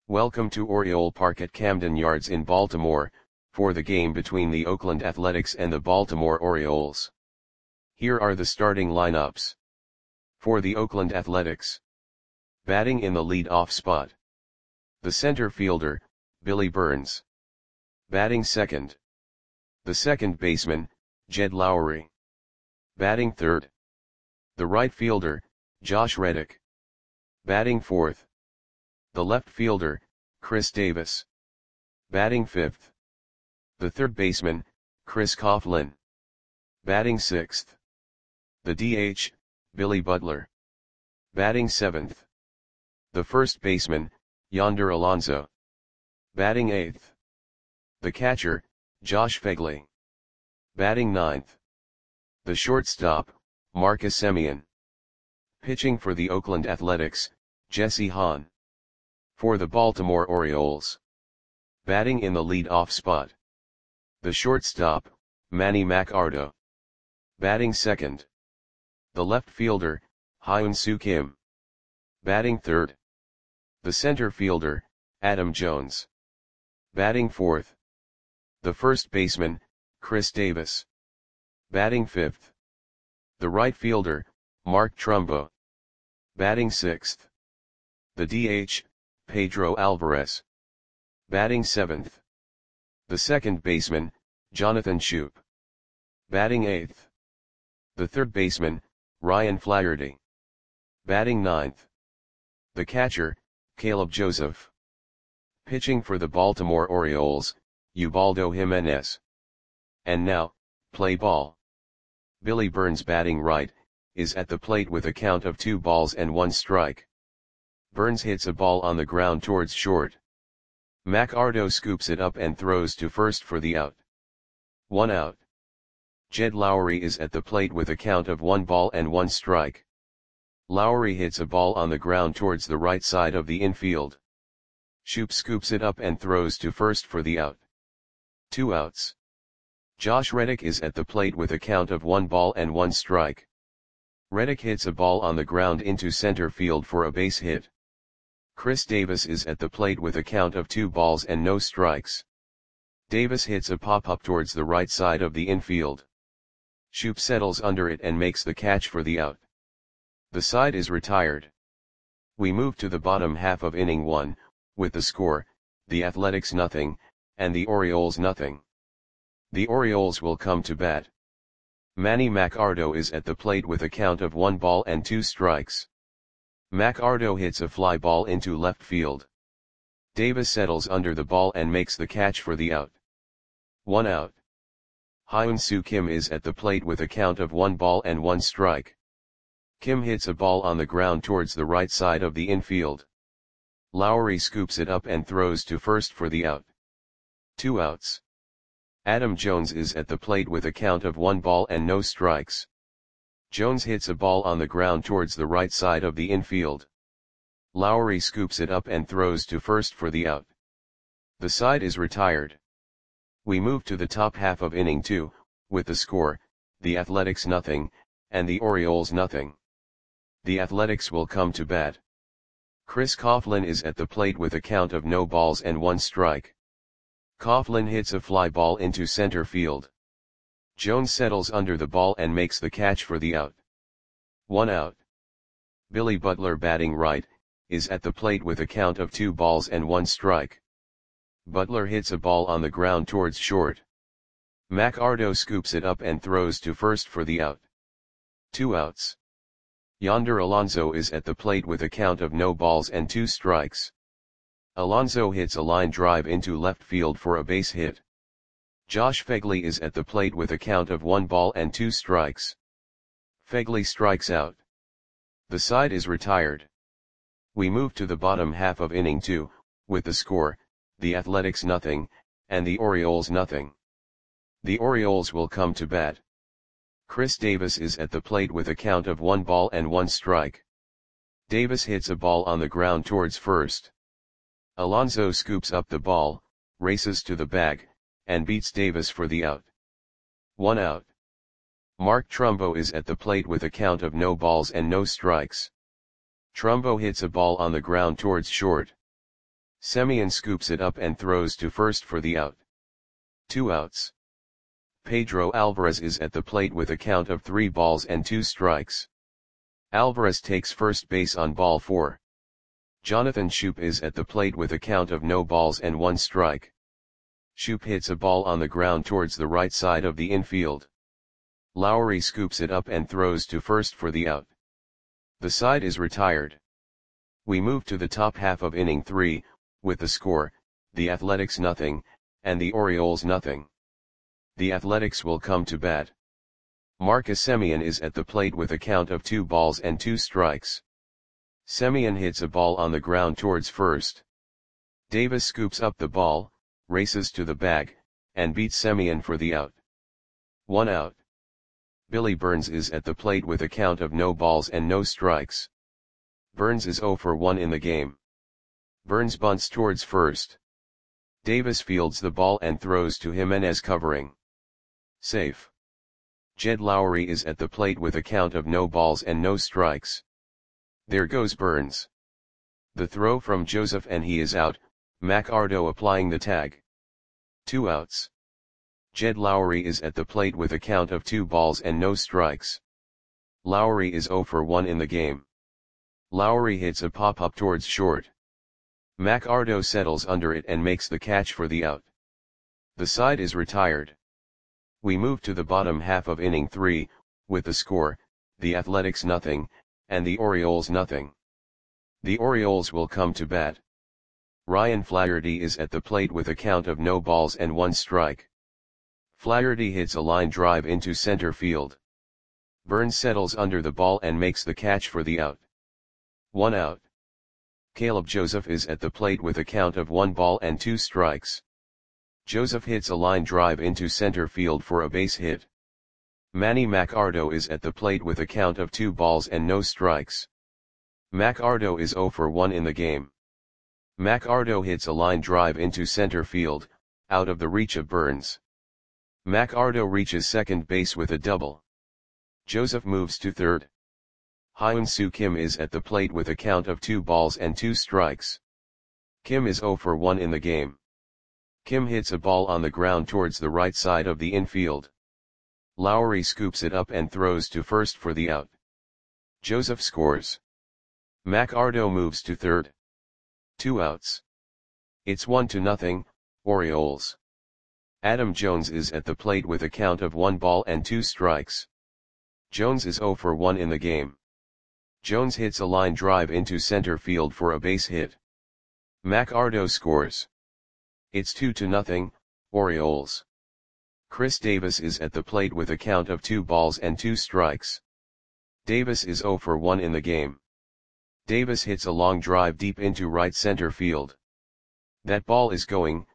Welcome to Oriole Park at Camden Yards in Baltimore, for the game between the Oakland Athletics and the Baltimore Orioles. Here are the starting lineups. For the Oakland Athletics. Batting in the lead-off spot. The center fielder, Billy Burns. Batting second. The second baseman, Jed Lowrie. Batting third. The right fielder, Josh Reddick. Batting fourth. The left fielder, Chris Davis. Batting fifth. The third baseman, Chris Coughlin. Batting sixth. The DH, Billy Butler. Batting seventh. The first baseman, Yonder Alonso. Batting eighth. The catcher, Josh Phegley. Batting ninth. The shortstop, Marcus Semien. Pitching for the Oakland Athletics, Jesse Hahn. For the Baltimore Orioles. Batting in the lead-off spot. The shortstop, Manny Machado. Batting second. The left fielder, Hyun-Soo Kim. Batting third. The center fielder, Adam Jones. Batting fourth. The first baseman, Chris Davis. Batting fifth. The right fielder, Mark Trumbo. Batting sixth. The DH, Pedro Alvarez. Batting seventh. The second baseman, Jonathan Schoop. Batting eighth. The third baseman, Ryan Flaherty. Batting ninth. The catcher, Caleb Joseph. Pitching for the Baltimore Orioles, Ubaldo Jimenez. And now, play ball. Billy Burns batting right, is at the plate with a count of 2-1 strike. Burns hits a ball on the ground towards short. Machado scoops it up and throws to first for the out. 1 out. Jed Lowrie is at the plate with a count of 1-1 strike. Lowrie hits a ball on the ground towards the right side of the infield. Schoop scoops it up and throws to first for the out. 2 outs. Josh Reddick is at the plate with a count of 1-1 strike. Reddick hits a ball on the ground into center field for a base hit. Chris Davis is at the plate with a count of 2 balls and no strikes. Davis hits a pop-up towards the right side of the infield. Schoop settles under it and makes the catch for the out. The side is retired. We move to the bottom half of inning 1, with the score, the Athletics 0, and the Orioles 0. The Orioles will come to bat. Manny Machado is at the plate with a count of 1 ball and 2 strikes. Machado hits a fly ball into left field. Davis settles under the ball and makes the catch for the out. 1 out. Hyun-Soo Kim is at the plate with a count of 1-1 strike. Kim hits a ball on the ground towards the right side of the infield. Lowrie scoops it up and throws to first for the out. 2 outs. Adam Jones is at the plate with a count of 1 ball and no strikes. Jones hits a ball on the ground towards the right side of the infield. Lowrie scoops it up and throws to first for the out. The side is retired. We move to the top half of inning 2, with the score, the Athletics 0, and the Orioles 0. The Athletics will come to bat. Chris Coughlin is at the plate with a count of no balls and 1 strike. Coughlin hits a fly ball into center field. Jones settles under the ball and makes the catch for the out. 1 out. Billy Butler batting right, is at the plate with a count of 2 balls and 1 strike. Butler hits a ball on the ground towards short. Machado scoops it up and throws to first for the out. 2 outs. Yonder Alonso is at the plate with a count of no balls and 2 strikes. Alonso hits a line drive into left field for a base hit. Josh Phegley is at the plate with a count of 1 ball and 2 strikes. Phegley strikes out. The side is retired. We move to the bottom half of inning 2, with the score, the Athletics 0, and the Orioles 0. The Orioles will come to bat. Chris Davis is at the plate with a count of 1 ball and 1 strike. Davis hits a ball on the ground towards first. Alonso scoops up the ball, races to the bag, and beats Davis for the out. 1 out. Mark Trumbo is at the plate with a count of no balls and no strikes. Trumbo hits a ball on the ground towards short. Semien scoops it up and throws to first for the out. 2 outs. Pedro Alvarez is at the plate with a count of 3 balls and 2 strikes. Alvarez takes first base on ball 4. Jonathan Schoop is at the plate with a count of no balls and 1 strike. Schoop hits a ball on the ground towards the right side of the infield. Lowry scoops it up and throws to first for the out. The side is retired. We move to the top half of inning 3, with the score, the Athletics nothing, and the Orioles nothing. The Athletics will come to bat. Marcus Semien is at the plate with a count of 2 balls and 2 strikes. Semien hits a ball on the ground towards first. Davis scoops up the ball, races to the bag, and beats Semien for the out. 1 out. Billy Burns is at the plate with a count of no balls and no strikes. Burns is 0 for 1 in the game. Burns bunts towards first. Davis fields the ball and throws to Jimenez covering. Safe. Jed Lowry is at the plate with a count of no balls and no strikes. There goes Burns. The throw from Joseph and he is out, McArdo applying the tag. 2 outs. Jed Lowry is at the plate with a count of 2 balls and no strikes. Lowry is 0 for 1 in the game. Lowry hits a pop-up towards short. McArdo settles under it and makes the catch for the out. The side is retired. We move to the bottom half of inning 3, with the score, the Athletics nothing, and the Orioles nothing. The Orioles will come to bat. Ryan Flaherty is at the plate with a count of no balls and 1 strike. Flaherty hits a line drive into center field. Burns settles under the ball and makes the catch for the out. 1 out. Caleb Joseph is at the plate with a count of 1 ball and 2 strikes. Joseph hits a line drive into center field for a base hit. Manny McArdo is at the plate with a count of 2 balls and no strikes. McArdo is 0 for 1 in the game. McArdo hits a line drive into center field, out of the reach of Burns. McArdo reaches second base with a double. Joseph moves to third. Hyun-Soo Kim is at the plate with a count of 2 balls and 2 strikes. Kim is 0 for 1 in the game. Kim hits a ball on the ground towards the right side of the infield. Lowry scoops it up and throws to first for the out. Joseph scores. McArdo moves to third. 2 outs. It's 1-0, Orioles. Adam Jones is at the plate with a count of 1 ball and 2 strikes. Jones is 0 for 1 in the game. Jones hits a line drive into center field for a base hit. McArdo scores. It's 2-0, Orioles. Chris Davis is at the plate with a count of 2 balls and 2 strikes. Davis is 0 for 1 in the game. Davis hits a long drive deep into right center field. That ball is gone.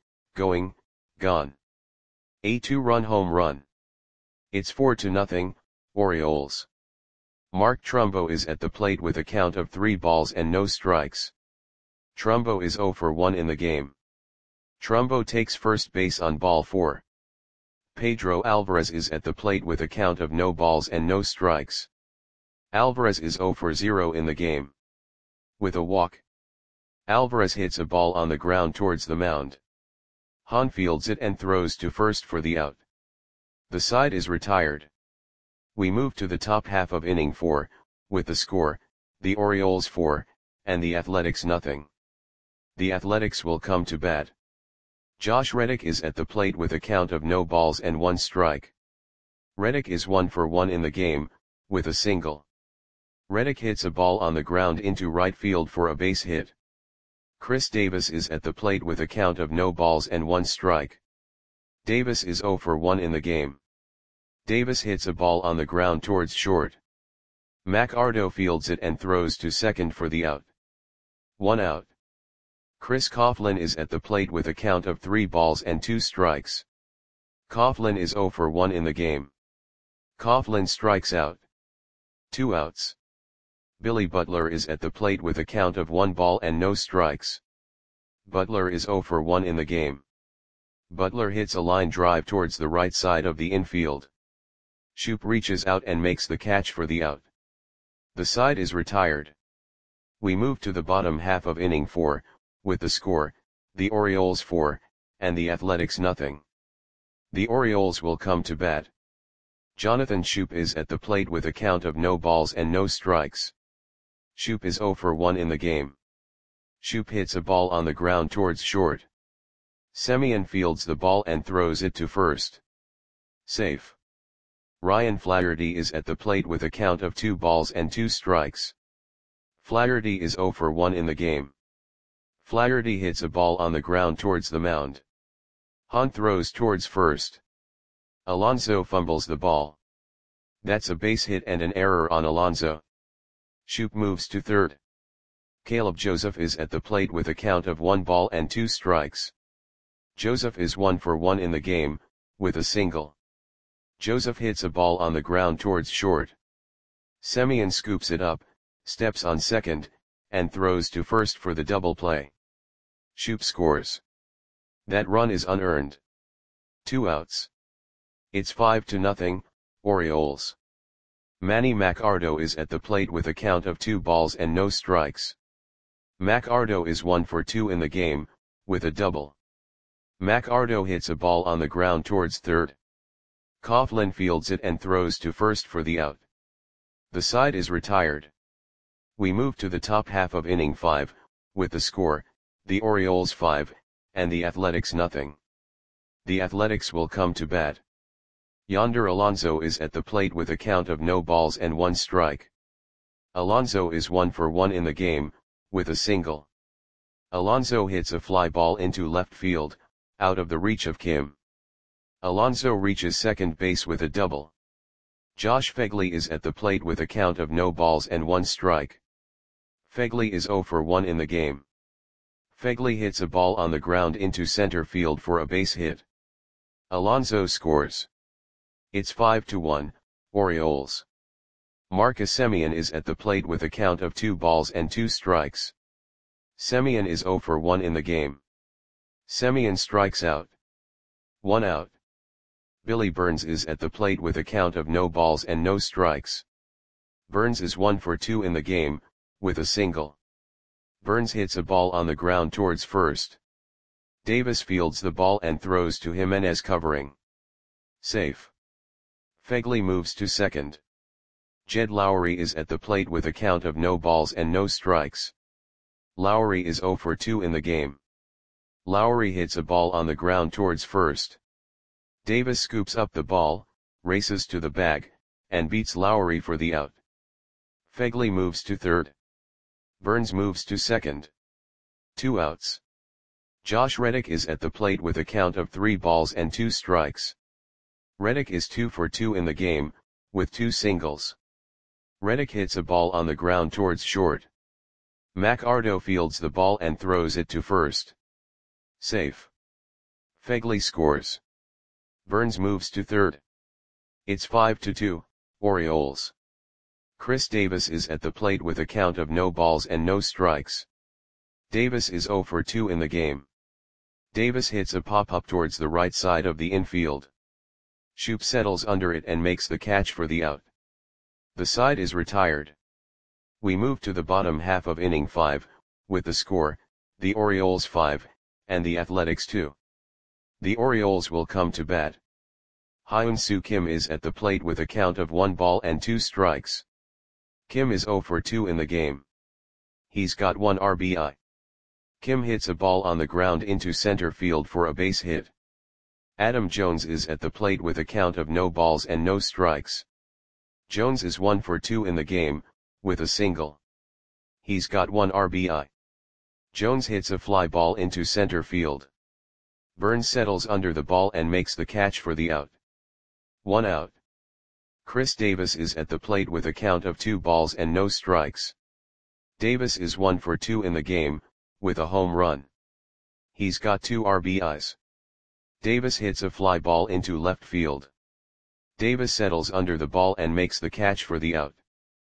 A 2-run home run. It's 4-0, Orioles. Mark Trumbo is at the plate with a count of 3 balls and no strikes. Trumbo is 0 for 1 in the game. Trumbo takes first base on ball 4. Pedro Alvarez is at the plate with a count of no balls and no strikes. Alvarez is 0 for 0 in the game. With a walk. Alvarez hits a ball on the ground towards the mound. Hahn fields it and throws to first for the out. The side is retired. We move to the top half of inning 4, with the score, the Orioles 4, and the Athletics nothing. The Athletics will come to bat. Josh Reddick is at the plate with a count of no balls and 1 strike. Reddick is 1 for 1 in the game, with a single. Reddick hits a ball on the ground into right field for a base hit. Chris Davis is at the plate with a count of no balls and 1 strike. Davis is 0 for 1 in the game. Davis hits a ball on the ground towards short. McArdo fields it and throws to second for the out. 1 out. Chris Coughlin is at the plate with a count of 3 balls and 2 strikes. Coughlin is 0 for 1 in the game. Coughlin strikes out. 2 outs. Billy Butler is at the plate with a count of 1 ball and no strikes. Butler is 0 for 1 in the game. Butler hits a line drive towards the right side of the infield. Schoop reaches out and makes the catch for the out. The side is retired. We move to the bottom half of inning 4, with the score, the Orioles 4, and the Athletics nothing. The Orioles will come to bat. Jonathan Schoop is at the plate with a count of no balls and no strikes. Schoop is 0 for 1 in the game. Schoop hits a ball on the ground towards short. Semien fields the ball and throws it to first. Safe. Ryan Flaherty is at the plate with a count of 2 balls and 2 strikes. Flaherty is 0 for 1 in the game. Flaherty hits a ball on the ground towards the mound. Hahn throws towards first. Alonso fumbles the ball. That's a base hit and an error on Alonso. Schoop moves to third. Caleb Joseph is at the plate with a count of 1 ball and 2 strikes. Joseph is 1 for 1 in the game, with a single. Joseph hits a ball on the ground towards short. Semien scoops it up, steps on second, and throws to first for the double play. Schoop scores. That run is unearned. 2 outs. It's 5-0, Orioles. Manny Machado is at the plate with a count of 2 balls and no strikes. Machado is 1 for 2 in the game, with a double. Machado hits a ball on the ground towards third. Coughlin fields it and throws to first for the out. The side is retired. We move to the top half of inning 5, with the score, the Orioles 5, and the Athletics nothing. The Athletics will come to bat. Yonder Alonso is at the plate with a count of no balls and 1 strike. Alonso is 1 for 1 in the game, with a single. Alonso hits a fly ball into left field, out of the reach of Kim. Alonso reaches second base with a double. Josh Phegley is at the plate with a count of no balls and 1 strike. Phegley is 0 for 1 in the game. Phegley hits a ball on the ground into center field for a base hit. Alonso scores. It's 5-1, Orioles. Marcus Semien is at the plate with a count of 2 balls and 2 strikes. Semien is 0 for 1 in the game. Semien strikes out. 1 out. Billy Burns is at the plate with a count of no balls and no strikes. Burns is 1 for 2 in the game, with a single. Burns hits a ball on the ground towards first. Davis fields the ball and throws to Jimenez covering. Safe. Phegley moves to second. Jed Lowry is at the plate with a count of no balls and no strikes. Lowry is 0 for 2 in the game. Lowry hits a ball on the ground towards first. Davis scoops up the ball, races to the bag, and beats Lowry for the out. Phegley moves to third. Burns moves to second. 2 outs. Josh Reddick is at the plate with a count of 3 balls and 2 strikes. Reddick is 2 for 2 in the game, with 2 singles. Reddick hits a ball on the ground towards short. Machado fields the ball and throws it to first. Safe. Phegley scores. Burns moves to third. It's 5-2, Orioles. Chris Davis is at the plate with a count of no balls and no strikes. Davis is 0 for 2 in the game. Davis hits a pop-up towards the right side of the infield. Schoop settles under it and makes the catch for the out. The side is retired. We move to the bottom half of inning 5, with the score, the Orioles 5, and the Athletics 2. The Orioles will come to bat. Hyun-Soo Kim is at the plate with a count of 1 ball and 2 strikes. Kim is 0 for 2 in the game. He's got 1 RBI. Kim hits a ball on the ground into center field for a base hit. Adam Jones is at the plate with a count of no balls and no strikes. Jones is 1 for 2 in the game, with a single. He's got 1 RBI. Jones hits a fly ball into center field. Burns settles under the ball and makes the catch for the out. 1 out. Chris Davis is at the plate with a count of 2 balls and no strikes. Davis is 1 for 2 in the game, with a home run. He's got 2 RBIs. Davis hits a fly ball into left field. Davis settles under the ball and makes the catch for the out.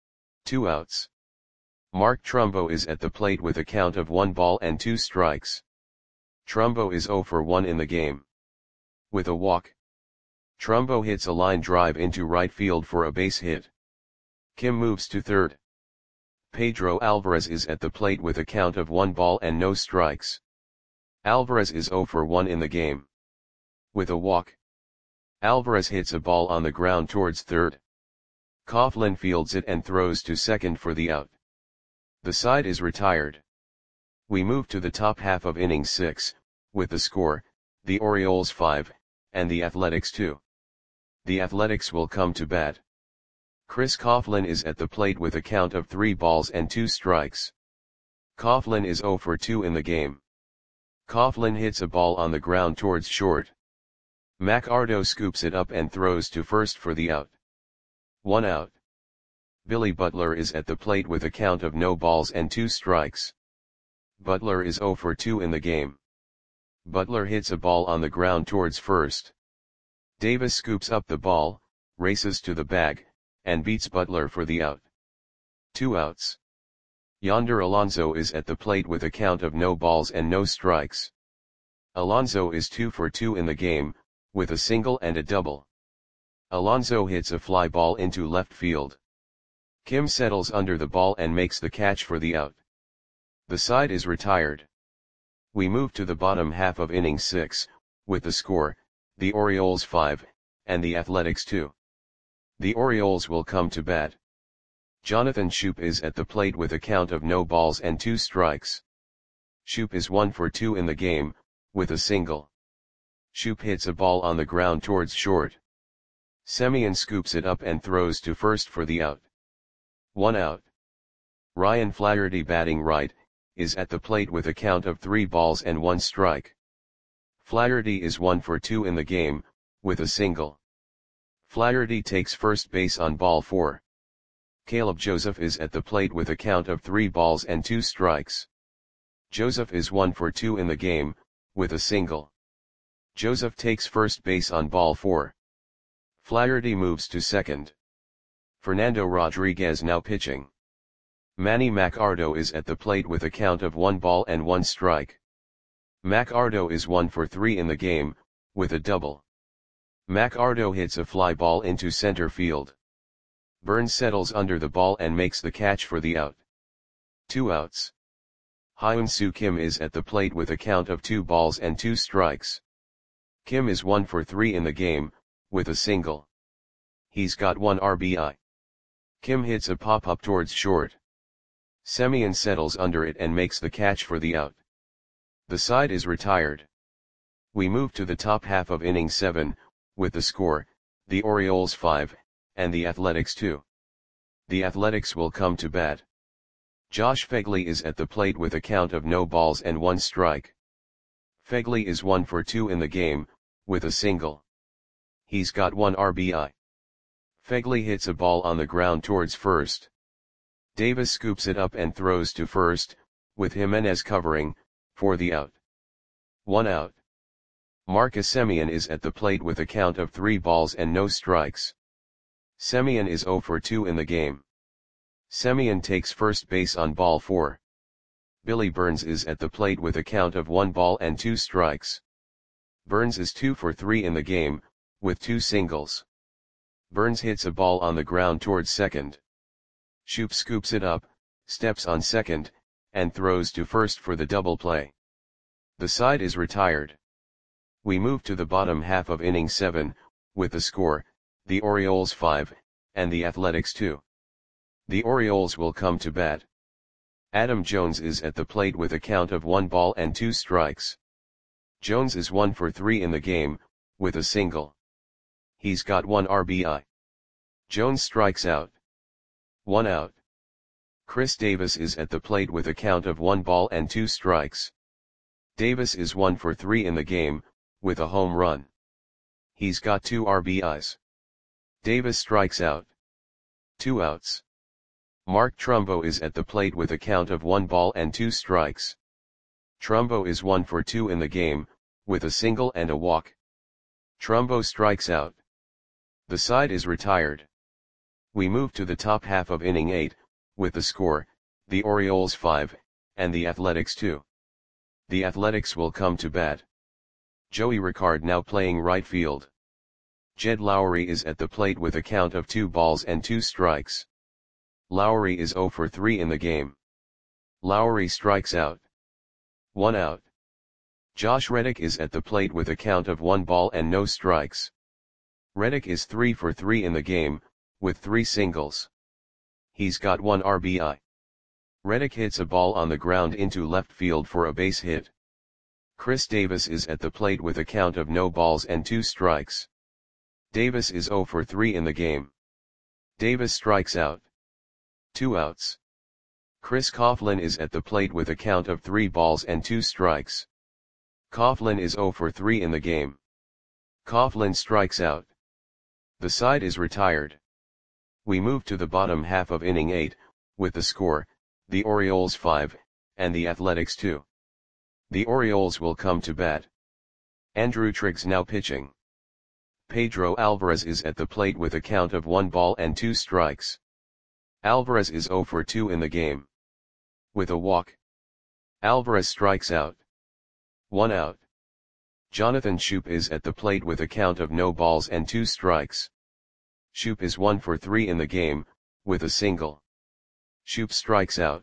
2 outs. Mark Trumbo is at the plate with a count of 1 ball and 2 strikes. Trumbo is 0 for 1 in the game. With a walk. Trumbo hits a line drive into right field for a base hit. Kim moves to third. Pedro Alvarez is at the plate with a count of 1 ball and no strikes. Alvarez is 0 for 1 in the game. With a walk, Alvarez hits a ball on the ground towards third. Coughlin fields it and throws to second for the out. The side is retired. We move to the top half of inning 6, with the score, the Orioles 5, and the Athletics 2. The Athletics will come to bat. Chris Coughlin is at the plate with a count of 3 balls and 2 strikes. Coughlin is 0 for 2 in the game. Coughlin hits a ball on the ground towards short. McArdo scoops it up and throws to first for the out. 1 out. Billy Butler is at the plate with a count of no balls and 2 strikes. Butler is 0 for 2 in the game. Butler hits a ball on the ground towards first. Davis scoops up the ball, races to the bag, and beats Butler for the out. 2 outs. Yonder Alonso is at the plate with a count of no balls and no strikes. Alonso is 2 for 2 in the game, with a single and a double. Alonso hits a fly ball into left field. Kim settles under the ball and makes the catch for the out. The side is retired. We move to the bottom half of inning 6, with the score, the Orioles 5, and the Athletics 2. The Orioles will come to bat. Jonathan Schoop is at the plate with a count of no balls and 2 strikes. Schoop is 1 for 2 in the game, with a single. Schoop hits a ball on the ground towards short. Semien scoops it up and throws to first for the out. 1 out. Ryan Flaherty, batting right, is at the plate with a count of 3 balls and 1 strike. Flaherty is 1 for 2 in the game, with a single. Flaherty takes first base on ball 4. Caleb Joseph is at the plate with a count of 3 balls and 2 strikes. Joseph is 1 for 2 in the game, with a single. Joseph takes first base on ball 4. Flaherty moves to second. Fernando Rodriguez now pitching. Manny McArdo is at the plate with a count of 1 ball and 1 strike. McArdo is 1 for 3 in the game, with a double. McArdo hits a fly ball into center field. Burns settles under the ball and makes the catch for the out. 2 outs. Hyun-Soo Kim is at the plate with a count of 2 balls and 2 strikes. Kim is 1 for 3 in the game, with a single. He's got 1 RBI. Kim hits a pop-up towards short. Semien settles under it and makes the catch for the out. The side is retired. We move to the top half of inning 7, with the score, the Orioles 5, and the Athletics 2. The Athletics will come to bat. Josh Phegley is at the plate with a count of no balls and 1 strike. Phegley is 1 for 2 in the game, with a single. He's got 1 RBI. Phegley hits a ball on the ground towards first. Davis scoops it up and throws to first, with Jimenez covering, for the out. 1 out. Marcus Semien is at the plate with a count of 3 balls and no strikes. Semien is 0 for 2 in the game. Semien takes first base on ball 4. Billy Burns is at the plate with a count of 1 ball and 2 strikes. Burns is 2 for 3 in the game, with 2 singles. Burns hits a ball on the ground towards second. Schoop scoops it up, steps on second, and throws to first for the double play. The side is retired. We move to the bottom half of inning 7, with the score, the Orioles 5, and the Athletics 2. The Orioles will come to bat. Adam Jones is at the plate with a count of 1 ball and 2 strikes. Jones is 1 for 3 in the game, with a single. He's got 1 RBI. Jones strikes out. 1 out. Chris Davis is at the plate with a count of 1 ball and 2 strikes. Davis is 1 for 3 in the game, with a home run. He's got 2 RBIs. Davis strikes out. 2 outs. Mark Trumbo is at the plate with a count of 1 ball and 2 strikes. Trumbo is 1 for 2 in the game, with a single and a walk. Trumbo strikes out. The side is retired. We move to the top half of inning 8, with the score, the Orioles 5, and the Athletics 2. The Athletics will come to bat. Joey Ricard now playing right field. Jed Lowry is at the plate with a count of 2 balls and 2 strikes. Lowry is 0 for 3 in the game. Lowry strikes out. 1 out. Josh Reddick is at the plate with a count of 1 ball and no strikes. Reddick is 3 for 3 in the game, with 3 singles. He's got 1 RBI. Reddick hits a ball on the ground into left field for a base hit. Chris Davis is at the plate with a count of no balls and 2 strikes. Davis is 0 for 3 in the game. Davis strikes out. 2 outs. Chris Coughlin is at the plate with a count of 3 balls and 2 strikes. Coughlin is 0 for 3 in the game. Coughlin strikes out. The side is retired. We move to the bottom half of inning 8, with the score, the Orioles 5, and the Athletics 2. The Orioles will come to bat. Andrew Triggs now pitching. Pedro Alvarez is at the plate with a count of 1 ball and 2 strikes. Alvarez is 0 for 2 in the game. With a walk, Alvarez strikes out. 1 out. Jonathan Schoop is at the plate with a count of no balls and 2 strikes. Schoop is 1 for 3 in the game, with a single. Schoop strikes out.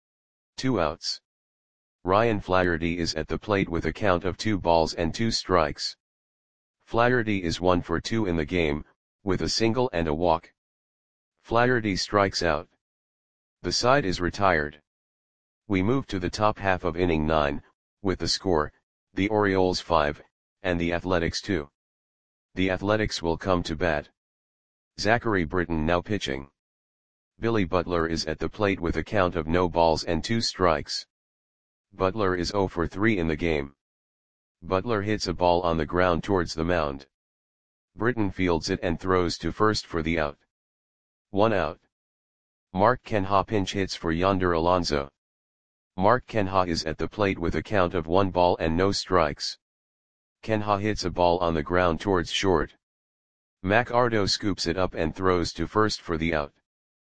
2 outs. Ryan Flaherty is at the plate with a count of 2 balls and 2 strikes. Flaherty is 1 for 2 in the game, with a single and a walk. Flaherty strikes out. The side is retired. We move to the top half of inning 9, with the score, the Orioles 5, and the Athletics 2. The Athletics will come to bat. Zachary Britton now pitching. Billy Butler is at the plate with a count of no balls and 2 strikes. Butler is 0 for 3 in the game. Butler hits a ball on the ground towards the mound. Britton fields it and throws to first for the out. 1 out. Mark Canha pinch hits for Yonder Alonso. Mark Canha is at the plate with a count of 1 ball and no strikes. Canha hits a ball on the ground towards short. Mac Ardo scoops it up and throws to first for the out.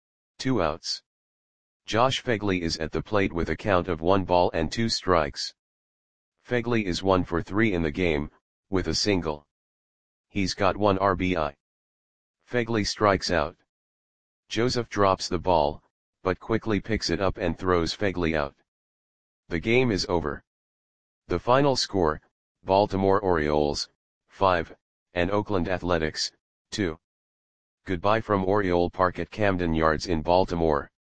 2 outs. Josh Phegley is at the plate with a count of 1 ball and 2 strikes. Phegley is 1 for 3 in the game, with a single. He's got 1 RBI. Phegley strikes out. Joseph drops the ball, but quickly picks it up and throws Phegley out. The game is over. The final score, Baltimore Orioles, 5, and Oakland Athletics, 2. Goodbye from Oriole Park at Camden Yards in Baltimore.